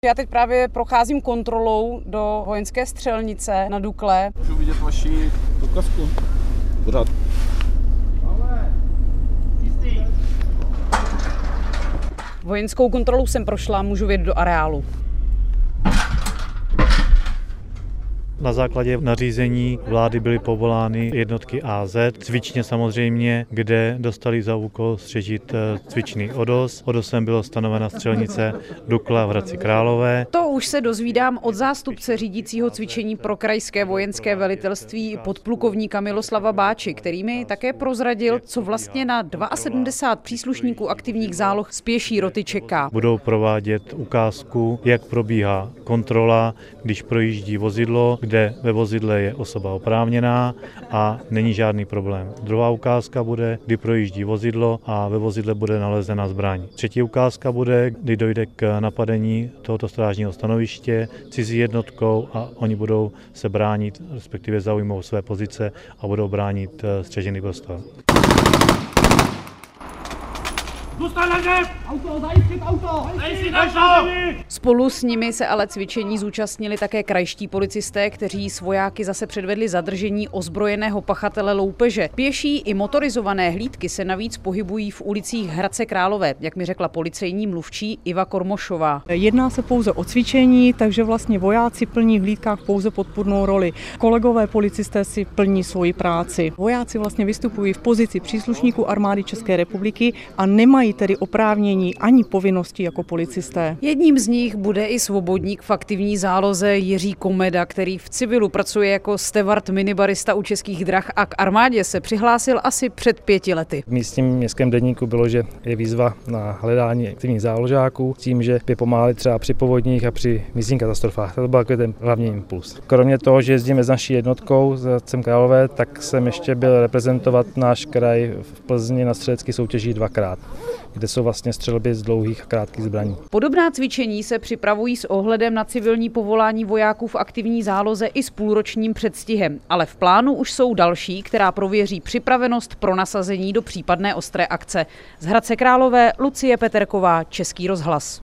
Já teď právě procházím kontrolou do vojenské střelnice na Dukle. Můžu vidět vaši průkazku? Pořád. Vojenskou kontrolu jsem prošla, můžu vjet do areálu. Na základě nařízení vlády byly povolány jednotky AZ, cvičně samozřejmě, kde dostali za úkol střežit cvičný ODOS. ODOSem byla stanovena střelnice Dukla v Hradci Králové. To už se dozvídám od zástupce řídícího cvičení pro krajské vojenské velitelství podplukovníka Miloslava Báči, který mi také prozradil, co vlastně na 72 příslušníků aktivních záloh z pěší roty čeká. Budou provádět ukázku, jak probíhá kontrola, když projíždí vozidlo, kde ve vozidle je osoba oprávněná a není žádný problém. Druhá ukázka bude, kdy projíždí vozidlo a ve vozidle bude nalezena zbraň. Třetí ukázka bude, kdy dojde k napadení tohoto strážního stanoviště cizí jednotkou a oni budou se bránit, respektive zaujmou své pozice a budou bránit střežený prostor. Spolu s nimi se ale cvičení zúčastnili také krajští policisté, kteří s vojáky zase předvedli zadržení ozbrojeného pachatele loupeže. Pěší i motorizované hlídky se navíc pohybují v ulicích Hradce Králové, jak mi řekla policejní mluvčí Iva Kormošová. Jedná se pouze o cvičení, takže vlastně vojáci plní v hlídkách pouze podpůrnou roli. Kolegové policisté si plní svoji práci. Vojáci vlastně vystupují v pozici příslušníků armády České republiky a nemají tedy oprávnění ani povinnosti jako policisté. Jedním z nich bude i svobodník v aktivní záloze Jiří Komeda, který v civilu pracuje jako steward minibarista u Českých drah a k armádě se přihlásil asi před 5 lety. V místním městském deníku bylo, že je výzva na hledání aktivních záložáků s tím, že by pomáhali třeba při povodních a při místních katastrofách. To byl ten hlavní impuls. Kromě toho, že jezdíme s naší jednotkou z Hradcem Králové, tak jsem ještě byl reprezentovat náš kraj v Plzni na střelecké soutěži 2krát, kde jsou vlastně střelby z dlouhých a krátkých zbraní. Podobná cvičení se připravují s ohledem na civilní povolání vojáků v aktivní záloze i s půlročním předstihem, ale v plánu už jsou další, která prověří připravenost pro nasazení do případné ostré akce. Z Hradce Králové Lucie Peterková, Český rozhlas.